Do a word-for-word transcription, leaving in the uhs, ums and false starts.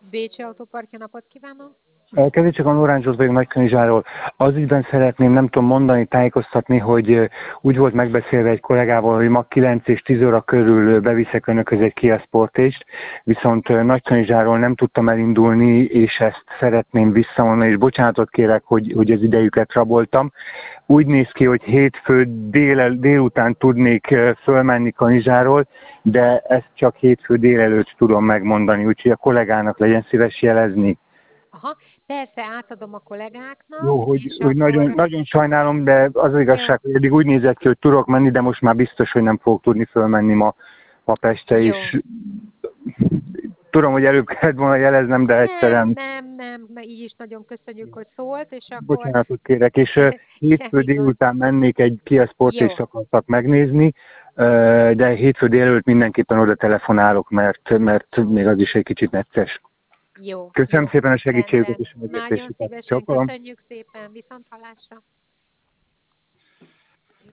Bécsi Autóparkja, napot kívánok! Kedves csak a Loráncsot vagyok Nagykanizsáról. Az ügyben szeretném, nem tudom mondani, tájékoztatni, hogy úgy volt megbeszélve egy kollégával, hogy ma kilenc és tíz óra körül beviszek önökhöz egy Kia Sportage, viszont Nagykanizsáról nem tudtam elindulni, és ezt szeretném visszavonni, és bocsánatot kérek, hogy, hogy az idejüket raboltam. Úgy néz ki, hogy hétfő dél, délután tudnék fölmenni Kanizsáról, de ezt csak hétfő délelőtt tudom megmondani, úgyhogy a kollégának legyen szíves jelezni. Aha, persze, átadom a kollégáknak, Jó, hogy, és hogy nagyon, akkor... nagyon sajnálom, de az, az igazság, hogy eddig úgy nézett ki, hogy tudok menni, de most már biztos, hogy nem fogok tudni fölmenni ma, ma Pestre, Jó. és tudom, hogy előbb kellett volna jeleznem, de Nem, egyszerűen nem, nem, mert így is nagyon köszönjük, hogy szólt, és akkor... bocsánatot kérek, és uh, hétfő Semmi gond. délután mennék egy Kia Sportage, Jó, akartak megnézni, uh, de hétfő délelőtt mindenképpen oda telefonálok, mert, mert még az is egy kicsit necces. jó, Köszönöm jó. szépen a segítségüket Rendben. és a Nagyon megértésüket. szívesen Csókolom. köszönjük szépen, viszont hallásra.